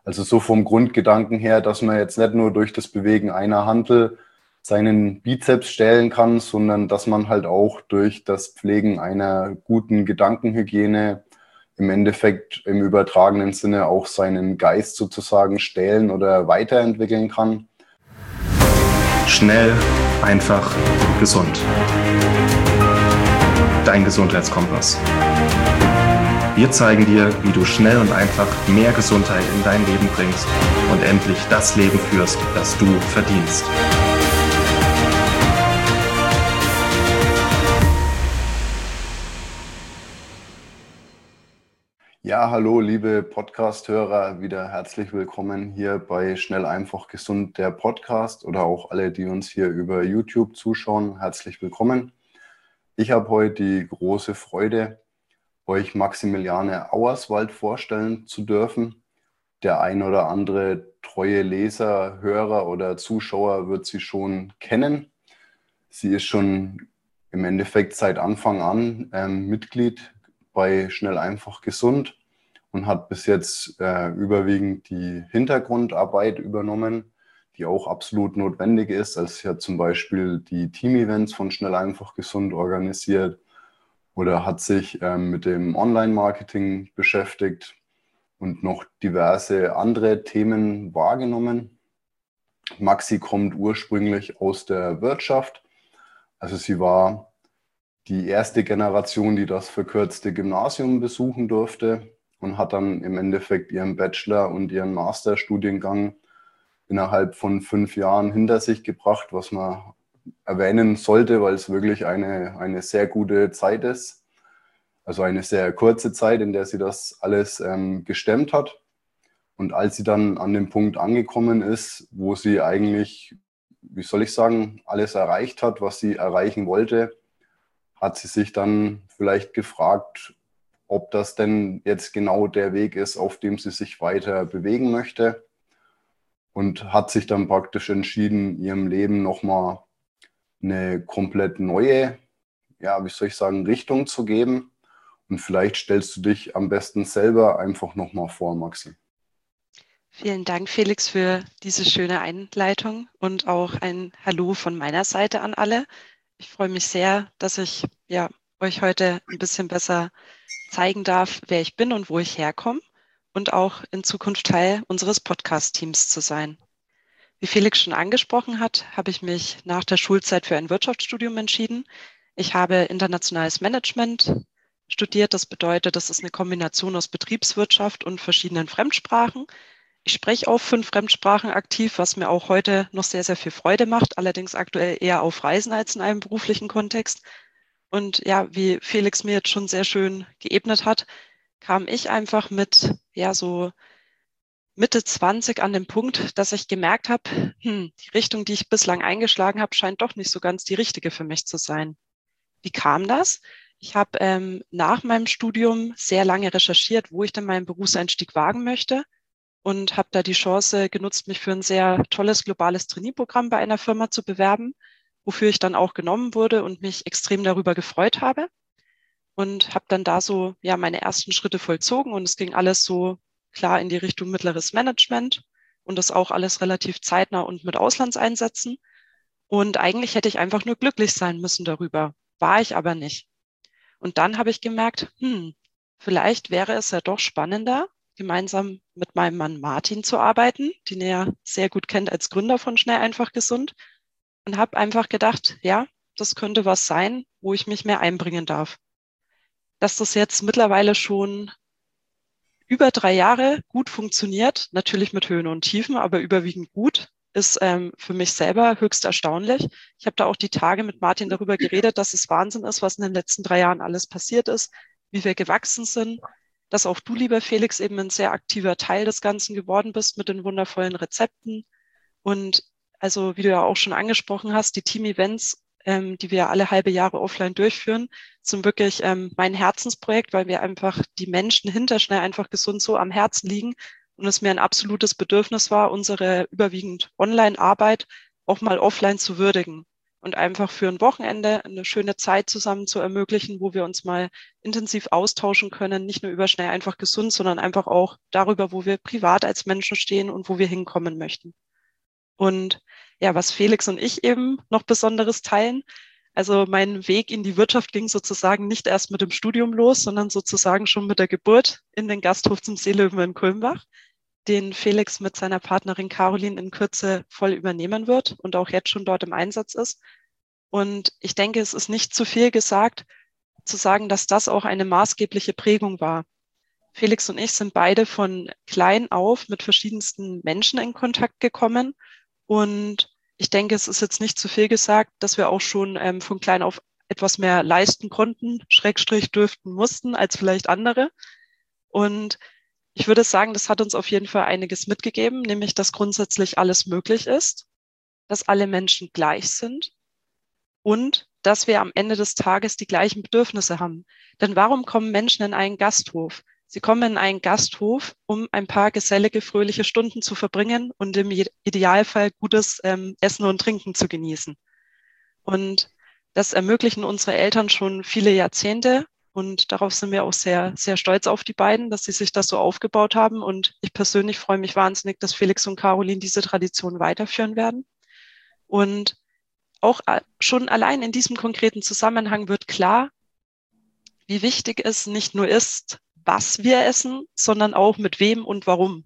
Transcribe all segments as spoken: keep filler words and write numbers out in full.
Also so vom Grundgedanken her, dass man jetzt nicht nur durch das Bewegen einer Hantel seinen Bizeps stellen kann, sondern dass man halt auch durch das Pflegen einer guten Gedankenhygiene im Endeffekt im übertragenen Sinne auch seinen Geist sozusagen stählen oder weiterentwickeln kann. Schnell, einfach, gesund. Dein Gesundheitskompass. Wir zeigen dir, wie du schnell und einfach mehr Gesundheit in dein Leben bringst und endlich das Leben führst, das du verdienst. Ja, hallo liebe Podcast-Hörer, wieder herzlich willkommen hier bei Schnell, einfach, gesund, der Podcast oder auch alle, die uns hier über YouTube zuschauen, herzlich willkommen. Ich habe heute die große Freude, euch Maximiliane Auerswald vorstellen zu dürfen. Der ein oder andere treue Leser, Hörer oder Zuschauer wird sie schon kennen. Sie ist schon im Endeffekt seit Anfang an ähm, Mitglied bei Schnell, einfach, gesund und hat bis jetzt äh, überwiegend die Hintergrundarbeit übernommen, die auch absolut notwendig ist. Also sie hat zum Beispiel die Team-Events von Schnell, einfach, gesund organisiert oder hat sich ähm, mit dem Online-Marketing beschäftigt und noch diverse andere Themen wahrgenommen. Maxi kommt ursprünglich aus der Wirtschaft. Also sie war die erste Generation, die das verkürzte Gymnasium besuchen durfte und hat dann im Endeffekt ihren Bachelor- und ihren Masterstudiengang innerhalb von fünf Jahren hinter sich gebracht, was man erwähnen sollte, weil es wirklich eine, eine sehr gute Zeit ist. Also eine sehr kurze Zeit, in der sie das alles ähm, gestemmt hat. Und als sie dann an dem Punkt angekommen ist, wo sie eigentlich, wie soll ich sagen, alles erreicht hat, was sie erreichen wollte, hat sie sich dann vielleicht gefragt, ob das denn jetzt genau der Weg ist, auf dem sie sich weiter bewegen möchte. Und hat sich dann praktisch entschieden, ihrem Leben nochmal eine komplett neue, ja, wie soll ich sagen, Richtung zu geben. Und vielleicht stellst du dich am besten selber einfach nochmal vor, Maxi. Vielen Dank, Felix, für diese schöne Einleitung und auch ein Hallo von meiner Seite an alle. Ich freue mich sehr, dass ich ja, euch heute ein bisschen besser zeigen darf, wer ich bin und wo ich herkomme und auch in Zukunft Teil unseres Podcast-Teams zu sein. Wie Felix schon angesprochen hat, habe ich mich nach der Schulzeit für ein Wirtschaftsstudium entschieden. Ich habe internationales Management studiert. Das bedeutet, das ist eine Kombination aus Betriebswirtschaft und verschiedenen Fremdsprachen. Ich spreche auch fünf Fremdsprachen aktiv, was mir auch heute noch sehr, sehr viel Freude macht, allerdings aktuell eher auf Reisen als in einem beruflichen Kontext. Und ja, wie Felix mir jetzt schon sehr schön geebnet hat, kam ich einfach mit ja so Mitte zwanzig an den Punkt, dass ich gemerkt habe, hm, die Richtung, die ich bislang eingeschlagen habe, scheint doch nicht so ganz die richtige für mich zu sein. Wie kam das? Ich habe ähm, nach meinem Studium sehr lange recherchiert, wo ich denn meinen Berufseinstieg wagen möchte und habe da die Chance genutzt, mich für ein sehr tolles globales Trainee-Programm bei einer Firma zu bewerben, wofür ich dann auch genommen wurde und mich extrem darüber gefreut habe und habe dann da so ja meine ersten Schritte vollzogen und es ging alles so klar in die Richtung mittleres Management und das auch alles relativ zeitnah und mit Auslandseinsätzen. Und eigentlich hätte ich einfach nur glücklich sein müssen darüber, war ich aber nicht. Und dann habe ich gemerkt, hm, vielleicht wäre es ja doch spannender, gemeinsam mit meinem Mann Martin zu arbeiten, den er ja sehr gut kennt als Gründer von Schnell, einfach, gesund. Und habe einfach gedacht, ja, das könnte was sein, wo ich mich mehr einbringen darf. Dass das jetzt mittlerweile schon über drei Jahre gut funktioniert, natürlich mit Höhen und Tiefen, aber überwiegend gut, ist ähm, für mich selber höchst erstaunlich. Ich habe da auch die Tage mit Martin darüber geredet, dass es Wahnsinn ist, was in den letzten drei Jahren alles passiert ist, wie wir gewachsen sind, dass auch du, lieber Felix, eben ein sehr aktiver Teil des Ganzen geworden bist mit den wundervollen Rezepten. Und also, wie du ja auch schon angesprochen hast, die Team-Events, ähm, die wir alle halbe Jahre offline durchführen, sind wirklich ähm, mein Herzensprojekt, weil wir einfach die Menschen hinter Schnell, einfach, gesund so am Herzen liegen und es mir ein absolutes Bedürfnis war, unsere überwiegend Online-Arbeit auch mal offline zu würdigen. und einfach für ein Wochenende eine schöne Zeit zusammen zu ermöglichen, wo wir uns mal intensiv austauschen können, nicht nur über schnell einfach gesund, sondern einfach auch darüber, wo wir privat als Menschen stehen und wo wir hinkommen möchten. Und ja, was Felix und ich eben noch Besonderes teilen, also mein Weg in die Wirtschaft ging sozusagen nicht erst mit dem Studium los, sondern sozusagen schon mit der Geburt in den Gasthof zum Seelöwen in Kulmbach, den Felix mit seiner Partnerin Caroline in Kürze voll übernehmen wird und auch jetzt schon dort im Einsatz ist. Und ich denke, es ist nicht zu viel gesagt, zu sagen, dass das auch eine maßgebliche Prägung war. Felix und ich sind beide von klein auf mit verschiedensten Menschen in Kontakt gekommen. Und ich denke, es ist jetzt nicht zu viel gesagt, dass wir auch schon ähm, von klein auf etwas mehr leisten konnten, Schrägstrich dürften mussten als vielleicht andere. Und ich würde sagen, das hat uns auf jeden Fall einiges mitgegeben, nämlich, dass grundsätzlich alles möglich ist, dass alle Menschen gleich sind und dass wir am Ende des Tages die gleichen Bedürfnisse haben. Denn warum kommen Menschen in einen Gasthof? Sie kommen in einen Gasthof, um ein paar gesellige, fröhliche Stunden zu verbringen und im Idealfall gutes ähm, Essen und Trinken zu genießen. Und das ermöglichen unsere Eltern schon viele Jahrzehnte. Und darauf sind wir auch sehr, sehr stolz auf die beiden, dass sie sich das so aufgebaut haben. Und ich persönlich freue mich wahnsinnig, dass Felix und Caroline diese Tradition weiterführen werden. Und auch schon allein in diesem konkreten Zusammenhang wird klar, wie wichtig es nicht nur ist, was wir essen, sondern auch mit wem und warum.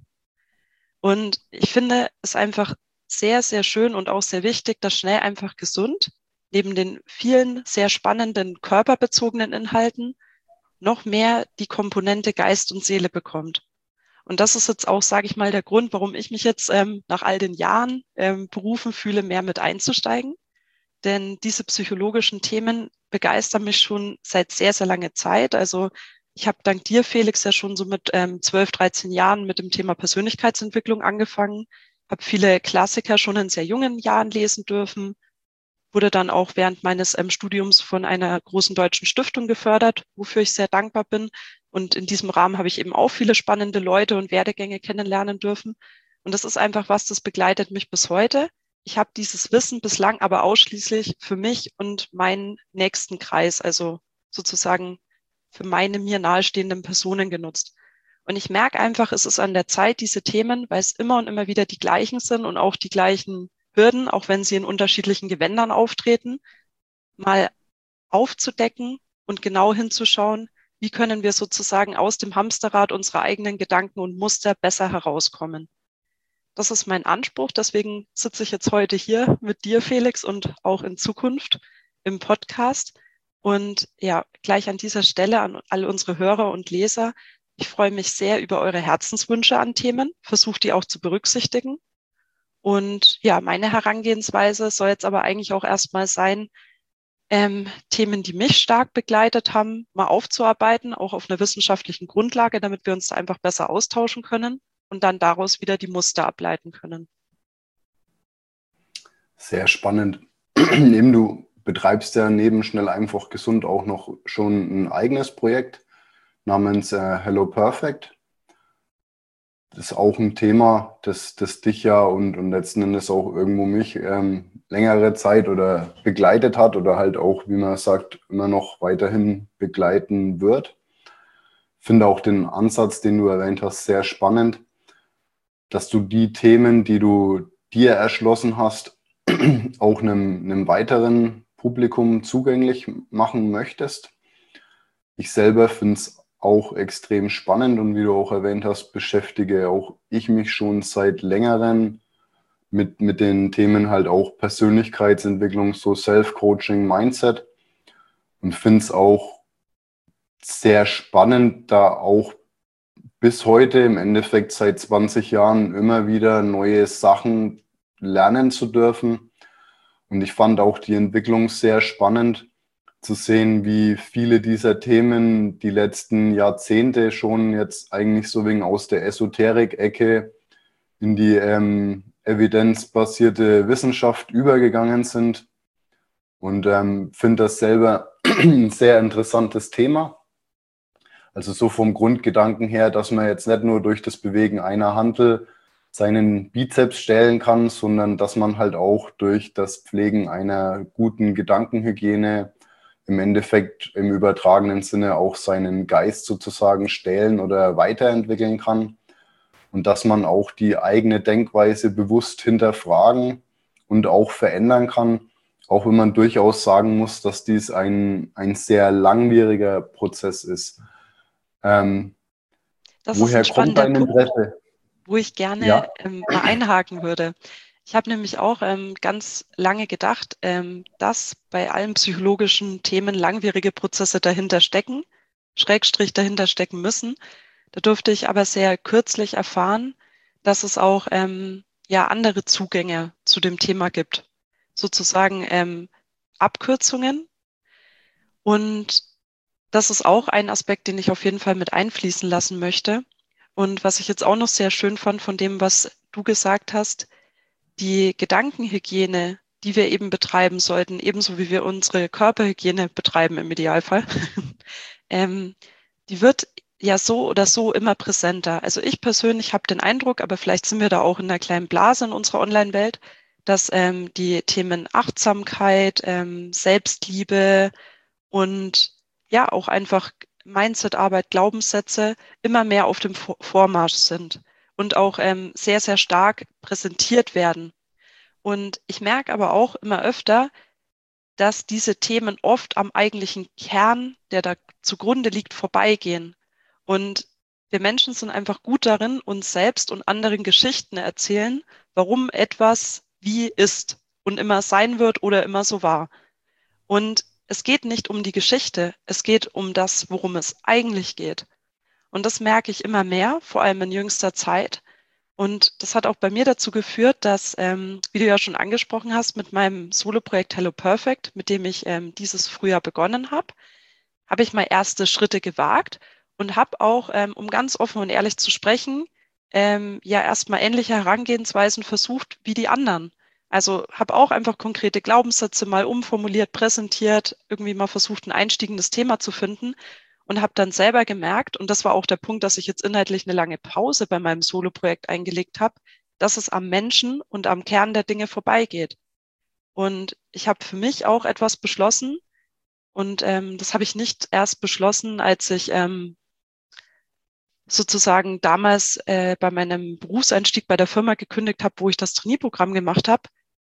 Und ich finde es einfach sehr, sehr schön und auch sehr wichtig, dass schnell einfach gesund neben den vielen sehr spannenden körperbezogenen Inhalten noch mehr die Komponente Geist und Seele bekommt. Und das ist jetzt auch, sage ich mal, der Grund, warum ich mich jetzt ähm, nach all den Jahren ähm, berufen fühle, mehr mit einzusteigen. Denn diese psychologischen Themen begeistern mich schon seit sehr, sehr langer Zeit. Also ich habe dank dir, Felix, ja schon so mit ähm, zwölf, dreizehn Jahren mit dem Thema Persönlichkeitsentwicklung angefangen, habe viele Klassiker schon in sehr jungen Jahren lesen dürfen, wurde dann auch während meines ähm, Studiums von einer großen deutschen Stiftung gefördert, wofür ich sehr dankbar bin. Und in diesem Rahmen habe ich eben auch viele spannende Leute und Werdegänge kennenlernen dürfen. Und das ist einfach was, das begleitet mich bis heute. Ich habe dieses Wissen bislang aber ausschließlich für mich und meinen nächsten Kreis, also sozusagen für meine mir nahestehenden Personen genutzt. Und ich merke einfach, es ist an der Zeit, diese Themen, weil es immer und immer wieder die gleichen sind und auch die gleichen Hürden, auch wenn sie in unterschiedlichen Gewändern auftreten, mal aufzudecken und genau hinzuschauen, wie können wir sozusagen aus dem Hamsterrad unserer eigenen Gedanken und Muster besser herauskommen. Das ist mein Anspruch, deswegen sitze ich jetzt heute hier mit dir, Felix, und auch in Zukunft im Podcast. Und ja, gleich an dieser Stelle an alle unsere Hörer und Leser, ich freue mich sehr über eure Herzenswünsche an Themen, versuche die auch zu berücksichtigen. Und ja, meine Herangehensweise soll jetzt aber eigentlich auch erstmal sein, ähm, Themen, die mich stark begleitet haben, mal aufzuarbeiten, auch auf einer wissenschaftlichen Grundlage, damit wir uns da einfach besser austauschen können und dann daraus wieder die Muster ableiten können. Sehr spannend. Eben, du betreibst ja neben Schnell einfach gesund auch noch schon ein eigenes Projekt namens äh, Hello Perfect. Das ist auch ein Thema, das, das dich ja und, und letzten Endes auch irgendwo mich ähm, längere Zeit oder begleitet hat oder halt auch, wie man sagt, immer noch weiterhin begleiten wird. Ich finde auch den Ansatz, den du erwähnt hast, sehr spannend, dass du die Themen, die du dir erschlossen hast, auch einem, einem weiteren Publikum zugänglich machen möchtest. Ich selber finde es auch extrem spannend und wie du auch erwähnt hast, beschäftige auch ich mich schon seit längerem mit, mit den Themen halt auch Persönlichkeitsentwicklung, so Self-Coaching, Mindset und finde es auch sehr spannend, da auch bis heute im Endeffekt seit zwanzig Jahren immer wieder neue Sachen lernen zu dürfen. Und ich fand auch die Entwicklung sehr spannend zu sehen, wie viele dieser Themen die letzten Jahrzehnte schon jetzt eigentlich so wegen aus der Esoterik-Ecke in die ähm, evidenzbasierte Wissenschaft übergegangen sind. Und ähm, finde das selber ein sehr interessantes Thema. Also so vom Grundgedanken her, dass man jetzt nicht nur durch das Bewegen einer Hantel seinen Bizeps stählen kann, sondern dass man halt auch durch das Pflegen einer guten Gedankenhygiene im Endeffekt im übertragenen Sinne auch seinen Geist sozusagen stählen oder weiterentwickeln kann und dass man auch die eigene Denkweise bewusst hinterfragen und auch verändern kann, auch wenn man durchaus sagen muss, dass dies ein, ein sehr langwieriger Prozess ist. Ähm, Das ist woher ein kommt spannender dein Punkt, Interesse? wo ich gerne Ja, ähm, mal einhaken würde. Ich habe nämlich auch ähm, ganz lange gedacht, ähm, dass bei allen psychologischen Themen langwierige Prozesse dahinter stecken, Schrägstrich dahinter stecken müssen. Da durfte ich aber sehr kürzlich erfahren, dass es auch ähm, ja andere Zugänge zu dem Thema gibt, sozusagen ähm, Abkürzungen. Und das ist auch ein Aspekt, den ich auf jeden Fall mit einfließen lassen möchte. Und was ich jetzt auch noch sehr schön fand von dem, was du gesagt hast, die Gedankenhygiene, die wir eben betreiben sollten, ebenso wie wir unsere Körperhygiene betreiben im Idealfall, ähm, die wird ja so oder so immer präsenter. Also ich persönlich habe den Eindruck, aber vielleicht sind wir da auch in einer kleinen Blase in unserer Online-Welt, dass ähm, die Themen Achtsamkeit, ähm, Selbstliebe und ja auch einfach Mindset-Arbeit, Glaubenssätze immer mehr auf dem Vor- Vormarsch sind und auch ähm, sehr, sehr stark präsentiert werden. Und ich merke aber auch immer öfter, dass diese Themen oft am eigentlichen Kern, der da zugrunde liegt, vorbeigehen. Und wir Menschen sind einfach gut darin, uns selbst und anderen Geschichten erzählen, warum etwas wie ist und immer sein wird oder immer so war. Und es geht nicht um die Geschichte, es geht um das, worum es eigentlich geht. Und das merke ich immer mehr, vor allem in jüngster Zeit. Und das hat auch bei mir dazu geführt, dass, ähm, wie du ja schon angesprochen hast, mit meinem Solo-Projekt Hello Perfect, mit dem ich ähm, dieses Frühjahr begonnen habe, habe ich mal erste Schritte gewagt und habe auch, ähm, um ganz offen und ehrlich zu sprechen, ähm, ja erstmal ähnliche Herangehensweisen versucht wie die anderen. Also habe auch einfach konkrete Glaubenssätze mal umformuliert, präsentiert, irgendwie mal versucht, ein Einstieg in das Thema zu finden und habe dann selber gemerkt, und das war auch der Punkt, dass ich jetzt inhaltlich eine lange Pause bei meinem Solo-Projekt eingelegt habe, dass es am Menschen und am Kern der Dinge vorbeigeht. Und ich habe für mich auch etwas beschlossen, und ähm, das habe ich nicht erst beschlossen, als ich ähm, sozusagen damals äh, bei meinem Berufseinstieg bei der Firma gekündigt habe, wo ich das Trainee-Programm gemacht habe.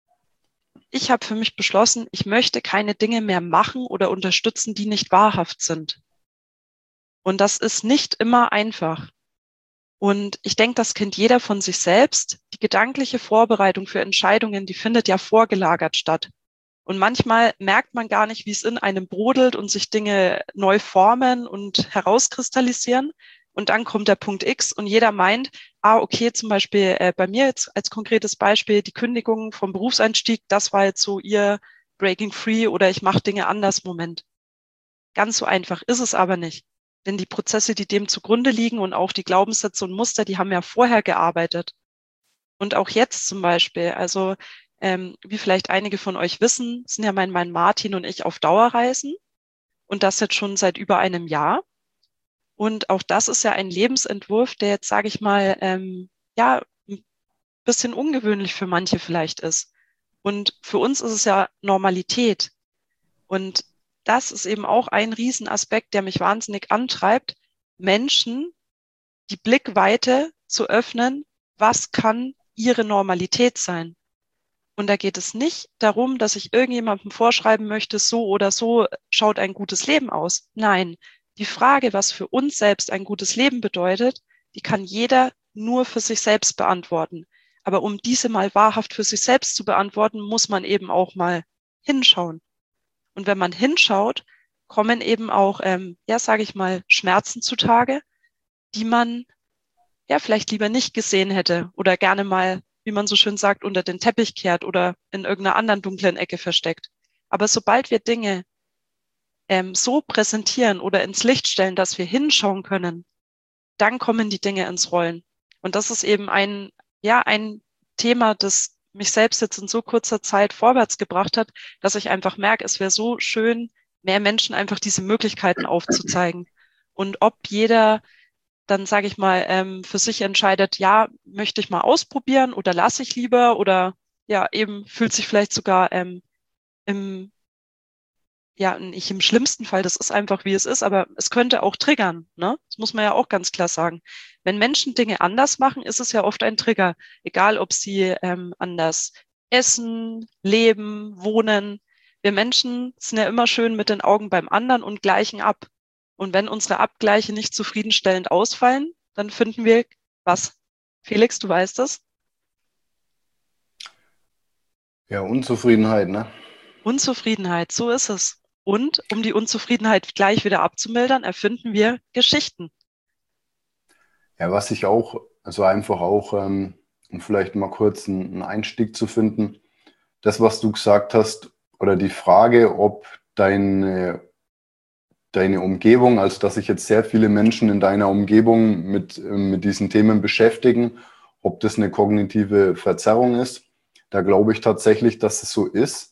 Ich habe für mich beschlossen, ich möchte keine Dinge mehr machen oder unterstützen, die nicht wahrhaft sind. Und das ist nicht immer einfach. Und ich denke, das kennt jeder von sich selbst. Die gedankliche Vorbereitung für Entscheidungen, die findet ja vorgelagert statt. Und manchmal merkt man gar nicht, wie es in einem brodelt und sich Dinge neu formen und herauskristallisieren. Und dann kommt der Punkt X und jeder meint, ah, okay, zum Beispiel äh, bei mir jetzt als konkretes Beispiel, die Kündigung vom Berufseinstieg, das war jetzt so ihr Breaking Free oder ich mache Dinge anders Moment. Ganz so einfach ist es aber nicht. Denn die Prozesse, die dem zugrunde liegen und auch die Glaubenssätze und Muster, die haben ja vorher gearbeitet. Und auch jetzt zum Beispiel, also ähm, wie vielleicht einige von euch wissen, sind ja mein Mann Martin und ich auf Dauerreisen und das jetzt schon seit über einem Jahr. Und auch das ist ja ein Lebensentwurf, der jetzt, sage ich mal, ähm, ja, ein bisschen ungewöhnlich für manche vielleicht ist. Und für uns ist es ja Normalität. Und das ist eben auch ein Riesenaspekt, der mich wahnsinnig antreibt, Menschen die Blickweite zu öffnen, was kann ihre Normalität sein. Und da geht es nicht darum, dass ich irgendjemandem vorschreiben möchte, so oder so schaut ein gutes Leben aus. Nein, die Frage, was für uns selbst ein gutes Leben bedeutet, die kann jeder nur für sich selbst beantworten. Aber um diese mal wahrhaft für sich selbst zu beantworten, muss man eben auch mal hinschauen. Und wenn man hinschaut, kommen eben auch, ähm, ja, sage ich mal, Schmerzen zutage, die man ja vielleicht lieber nicht gesehen hätte oder gerne mal, wie man so schön sagt, unter den Teppich kehrt oder in irgendeiner anderen dunklen Ecke versteckt. Aber sobald wir Dinge ähm, so präsentieren oder ins Licht stellen, dass wir hinschauen können, dann kommen die Dinge ins Rollen. Und das ist eben ein, ja, ein Thema, das mich selbst jetzt in so kurzer Zeit vorwärts gebracht hat, dass ich einfach merke, es wäre so schön, mehr Menschen einfach diese Möglichkeiten aufzuzeigen. Und ob jeder dann sage ich mal, ähm, für sich entscheidet, ja, möchte ich mal ausprobieren oder lasse ich lieber oder ja, eben fühlt sich vielleicht sogar ähm, im, ja, nicht im schlimmsten Fall, das ist einfach wie es ist, aber es könnte auch triggern, ne? Das muss man ja auch ganz klar sagen. Wenn Menschen Dinge anders machen, ist es ja oft ein Trigger, egal ob sie ähm, anders essen, leben, wohnen. Wir Menschen sind ja immer schön mit den Augen beim anderen und gleichen ab. Und wenn unsere Abgleiche nicht zufriedenstellend ausfallen, dann finden wir was? Felix, du weißt es? Ja, Unzufriedenheit, ne? Unzufriedenheit, so ist es. Und um die Unzufriedenheit gleich wieder abzumildern, erfinden wir Geschichten. Ja, was ich auch, also einfach auch, ähm, um vielleicht mal kurz einen, einen Einstieg zu finden, das, was du gesagt hast, oder die Frage, ob deine, deine Umgebung, also dass sich jetzt sehr viele Menschen in deiner Umgebung mit, ähm, mit diesen Themen beschäftigen, ob das eine kognitive Verzerrung ist, da glaube ich tatsächlich, dass es so ist,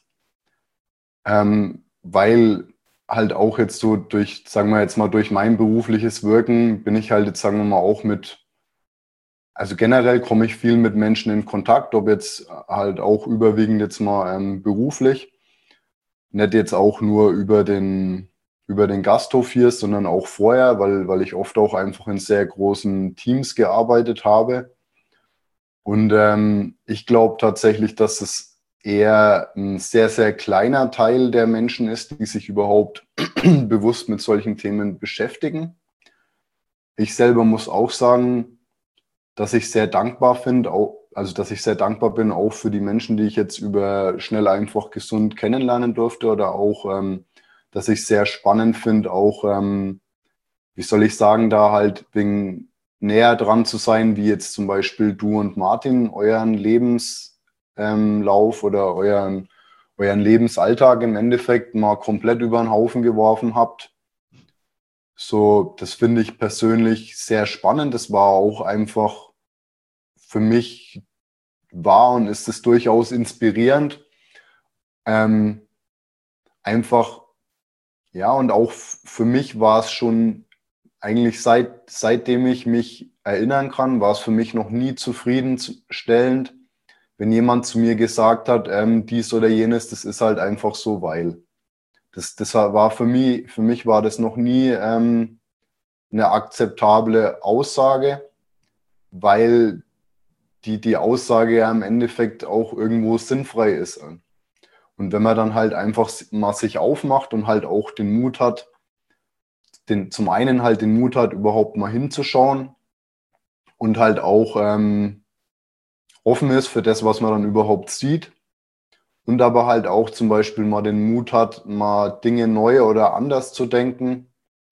ähm, weil halt auch jetzt so durch, sagen wir jetzt mal, durch mein berufliches Wirken bin ich halt jetzt, sagen wir mal, auch mit, also generell komme ich viel mit Menschen in Kontakt, ob jetzt halt auch überwiegend jetzt mal ähm, beruflich, nicht jetzt auch nur über den, über den Gasthof hier, sondern auch vorher, weil, weil ich oft auch einfach in sehr großen Teams gearbeitet habe. Und ähm, ich glaube tatsächlich, dass es eher ein sehr, sehr kleiner Teil der Menschen ist, die sich überhaupt bewusst mit solchen Themen beschäftigen. Ich selber muss auch sagen, dass ich sehr dankbar finde, auch, also dass ich sehr dankbar bin auch für die Menschen, die ich jetzt über schnell, einfach, gesund kennenlernen durfte oder auch, ähm, dass ich sehr spannend finde, auch, ähm, wie soll ich sagen, da halt wegen näher dran zu sein, wie jetzt zum Beispiel du und Martin, euren Lebenslauf ähm, oder euren, euren Lebensalltag im Endeffekt mal komplett über den Haufen geworfen habt. So, das finde ich persönlich sehr spannend. Das war auch einfach für mich war und ist es durchaus inspirierend. Ähm, einfach, ja, und auch f- für mich war es schon eigentlich seit, seitdem ich mich erinnern kann, war es für mich noch nie zufriedenstellend, wenn jemand zu mir gesagt hat, ähm, dies oder jenes, das ist halt einfach so, weil. Das, das war für mich, für mich war das noch nie ähm, eine akzeptable Aussage, weil die, die Aussage ja im Endeffekt auch irgendwo sinnfrei ist. Und wenn man dann halt einfach mal sich aufmacht und halt auch den Mut hat, den, zum einen halt den Mut hat, überhaupt mal hinzuschauen und halt auch ähm, offen ist für das, was man dann überhaupt sieht. Und aber halt auch zum Beispiel mal den Mut hat, mal Dinge neu oder anders zu denken.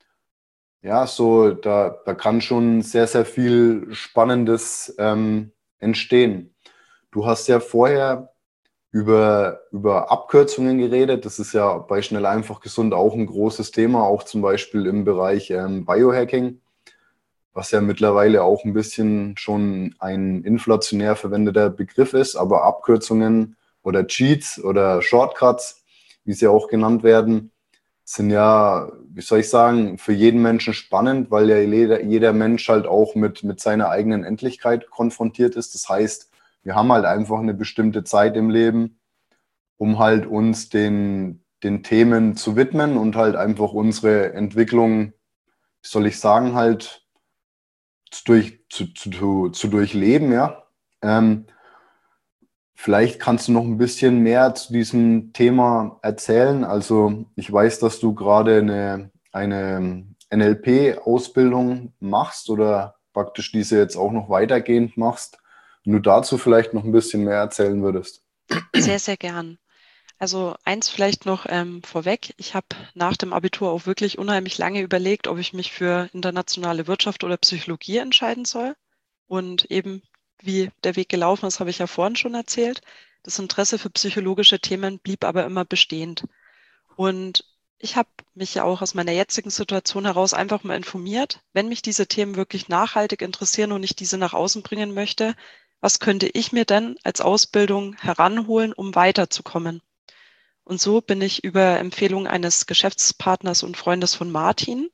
Ja, so, da, da kann schon sehr, sehr viel Spannendes ähm, entstehen. Du hast ja vorher über, über Abkürzungen geredet. Das ist ja bei Schnell, einfach, gesund auch ein großes Thema, auch zum Beispiel im Bereich ähm, Biohacking, was ja mittlerweile auch ein bisschen schon ein inflationär verwendeter Begriff ist, aber Abkürzungen oder Cheats oder Shortcuts, wie sie auch genannt werden, sind ja, wie soll ich sagen, für jeden Menschen spannend, weil ja jeder, jeder Mensch halt auch mit, mit seiner eigenen Endlichkeit konfrontiert ist. Das heißt, wir haben halt einfach eine bestimmte Zeit im Leben, um halt uns den, den Themen zu widmen und halt einfach unsere Entwicklung, wie soll ich sagen, halt zu, durch, zu, zu, zu durchleben, ja. Ähm, vielleicht kannst du noch ein bisschen mehr zu diesem Thema erzählen. Also ich weiß, dass du gerade eine, eine N L P-Ausbildung machst oder praktisch diese jetzt auch noch weitergehend machst. Wenn du dazu vielleicht noch ein bisschen mehr erzählen würdest. Sehr, sehr gern. Also eins vielleicht noch ähm, vorweg. Ich habe nach dem Abitur auch wirklich unheimlich lange überlegt, ob ich mich für internationale Wirtschaft oder Psychologie entscheiden soll. Und eben, wie der Weg gelaufen ist, habe ich ja vorhin schon erzählt. Das Interesse für psychologische Themen blieb aber immer bestehend. Und ich habe mich ja auch aus meiner jetzigen Situation heraus einfach mal informiert, wenn mich diese Themen wirklich nachhaltig interessieren und ich diese nach außen bringen möchte, was könnte ich mir denn als Ausbildung heranholen, um weiterzukommen? Und so bin ich über Empfehlung eines Geschäftspartners und Freundes von Martin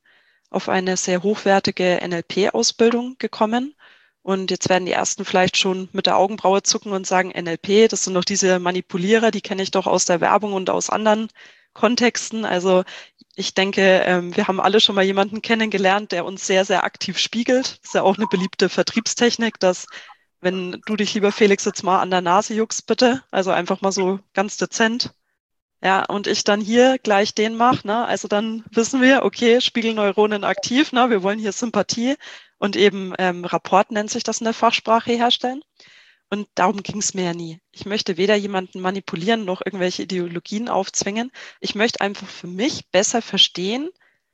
auf eine sehr hochwertige N L P-Ausbildung gekommen. Und jetzt werden die Ersten vielleicht schon mit der Augenbraue zucken und sagen, N L P, das sind doch diese Manipulierer, die kenne ich doch aus der Werbung und aus anderen Kontexten. Also ich denke, wir haben alle schon mal jemanden kennengelernt, der uns sehr, sehr aktiv spiegelt. Das ist ja auch eine beliebte Vertriebstechnik, dass wenn du dich, lieber Felix, jetzt mal an der Nase juckst, bitte, also einfach mal so ganz dezent, ja, und ich dann hier gleich den mache, ne? Also dann wissen wir, okay, Spiegelneuronen aktiv, ne? Wir wollen hier Sympathie und eben ähm, Rapport nennt sich das in der Fachsprache herstellen. Und darum ging es mir ja nie. Ich möchte weder jemanden manipulieren noch irgendwelche Ideologien aufzwingen. Ich möchte einfach für mich besser verstehen,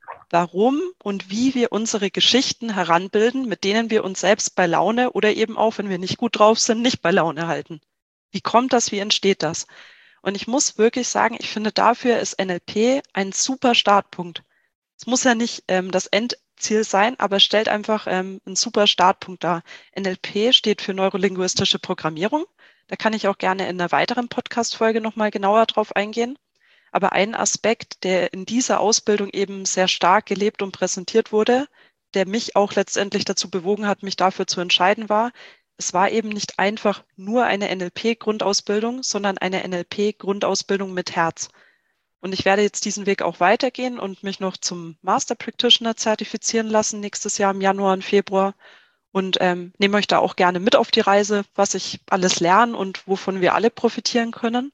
warum und wie wir unsere Geschichten heranbilden, mit denen wir uns selbst bei Laune oder eben auch, wenn wir nicht gut drauf sind, nicht bei Laune halten. Wie kommt das? Wie entsteht das? Und ich muss wirklich sagen, ich finde, dafür ist N L P ein super Startpunkt. Es muss ja nicht ähm, das Endziel sein, aber es stellt einfach ähm, einen super Startpunkt dar. N L P steht für neurolinguistische Programmierung. Da kann ich auch gerne in einer weiteren Podcast-Folge nochmal genauer drauf eingehen. Aber ein Aspekt, der in dieser Ausbildung eben sehr stark gelebt und präsentiert wurde, der mich auch letztendlich dazu bewogen hat, mich dafür zu entscheiden, war, es war eben nicht einfach nur eine N L P-Grundausbildung, sondern eine N L P-Grundausbildung mit Herz. Und ich werde jetzt diesen Weg auch weitergehen und mich noch zum Master Practitioner zertifizieren lassen, nächstes Jahr im Januar und Februar. Und ähm, nehme euch da auch gerne mit auf die Reise, was ich alles lerne und wovon wir alle profitieren können.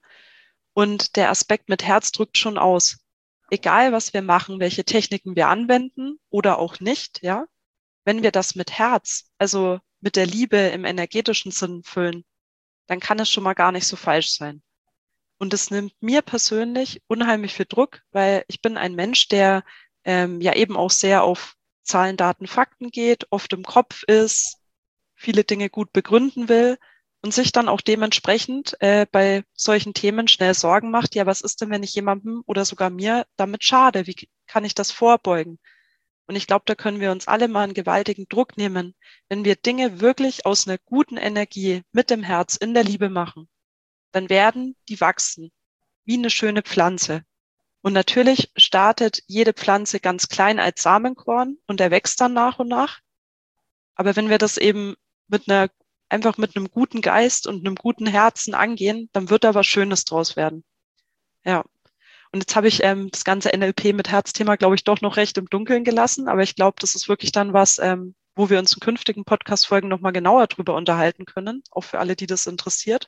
Und der Aspekt mit Herz drückt schon aus. Egal, was wir machen, welche Techniken wir anwenden oder auch nicht, ja, wenn wir das mit Herz, also mit der Liebe im energetischen Sinn füllen, dann kann es schon mal gar nicht so falsch sein. Und es nimmt mir persönlich unheimlich viel Druck, weil ich bin ein Mensch, der ähm, ja eben auch sehr auf Zahlen, Daten, Fakten geht, oft im Kopf ist, viele Dinge gut begründen will und sich dann auch dementsprechend äh, bei solchen Themen schnell Sorgen macht, ja, was ist denn, wenn ich jemandem oder sogar mir damit schade? Wie kann ich das vorbeugen? Und ich glaube, da können wir uns alle mal einen gewaltigen Druck nehmen, wenn wir Dinge wirklich aus einer guten Energie mit dem Herz in der Liebe machen. Dann werden die wachsen, wie eine schöne Pflanze. Und natürlich startet jede Pflanze ganz klein als Samenkorn und er wächst dann nach und nach. Aber wenn wir das eben mit einer, einfach mit einem guten Geist und einem guten Herzen angehen, dann wird da was Schönes draus werden. Ja. Und jetzt habe ich ähm, das ganze N L P mit Herzthema, glaube ich, doch noch recht im Dunkeln gelassen. Aber ich glaube, das ist wirklich dann was, ähm, wo wir uns in künftigen Podcast-Folgen nochmal genauer drüber unterhalten können, auch für alle, die das interessiert.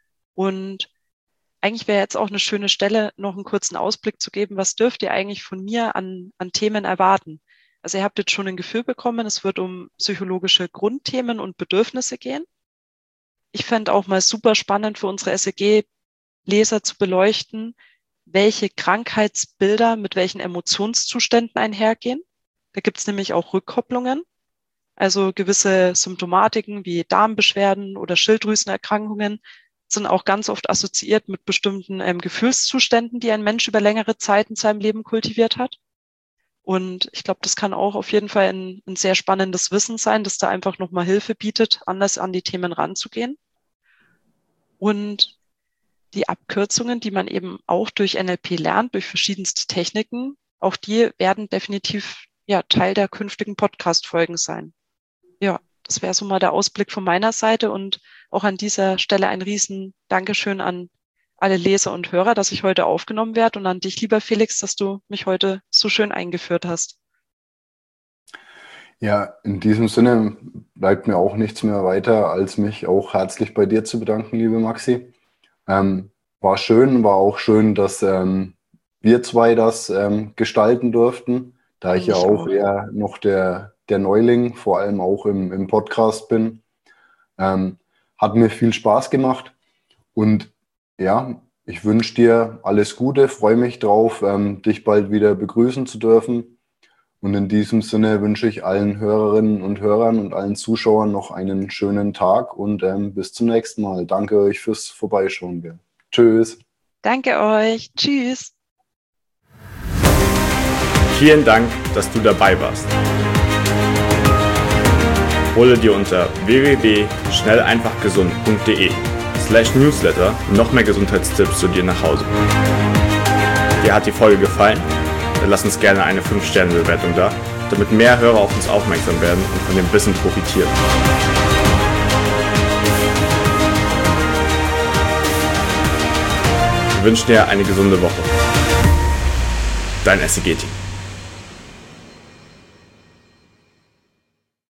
Und eigentlich wäre jetzt auch eine schöne Stelle, noch einen kurzen Ausblick zu geben. Was dürft ihr eigentlich von mir an, an Themen erwarten? Also ihr habt jetzt schon ein Gefühl bekommen, es wird um psychologische Grundthemen und Bedürfnisse gehen. Ich fände auch mal super spannend für unsere S E G-Leser zu beleuchten, welche Krankheitsbilder mit welchen Emotionszuständen einhergehen. Da gibt es nämlich auch Rückkopplungen, also gewisse Symptomatiken wie Darmbeschwerden oder Schilddrüsenerkrankungen sind auch ganz oft assoziiert mit bestimmten ähm, Gefühlszuständen, die ein Mensch über längere Zeit in seinem Leben kultiviert hat. Und ich glaube, das kann auch auf jeden Fall ein, ein sehr spannendes Wissen sein, das da einfach nochmal Hilfe bietet, anders an die Themen ranzugehen. Und die Abkürzungen, die man eben auch durch N L P lernt, durch verschiedenste Techniken, auch die werden definitiv ja Teil der künftigen Podcast-Folgen sein. Ja, das wäre so mal der Ausblick von meiner Seite und auch an dieser Stelle ein riesen Dankeschön an alle Leser und Hörer, dass ich heute aufgenommen werde und an dich, lieber Felix, dass du mich heute so schön eingeführt hast. Ja, in diesem Sinne bleibt mir auch nichts mehr weiter, als mich auch herzlich bei dir zu bedanken, liebe Maxi. Ähm, war schön, war auch schön, dass ähm, wir zwei das ähm, gestalten durften, da ich, ich ja auch, auch eher noch der, der Neuling, vor allem auch im, im Podcast bin. Ähm, hat mir viel Spaß gemacht und ja, ich wünsche dir alles Gute, freue mich drauf, ähm, dich bald wieder begrüßen zu dürfen. Und in diesem Sinne wünsche ich allen Hörerinnen und Hörern und allen Zuschauern noch einen schönen Tag und ähm, bis zum nächsten Mal. Danke euch fürs Vorbeischauen. Gell. Tschüss. Danke euch. Tschüss. Vielen Dank, dass du dabei warst. Hole dir unter w w w punkt schnell einfach gesund punkt de slash newsletter noch mehr Gesundheitstipps zu dir nach Hause. Dir hat die Folge gefallen? Dann lass uns gerne eine fünf Sterne Bewertung da damit mehr Hörer auf uns aufmerksam werden und von dem Wissen profitieren. Wir wünschen dir eine gesunde Woche. Dein S C G-Team.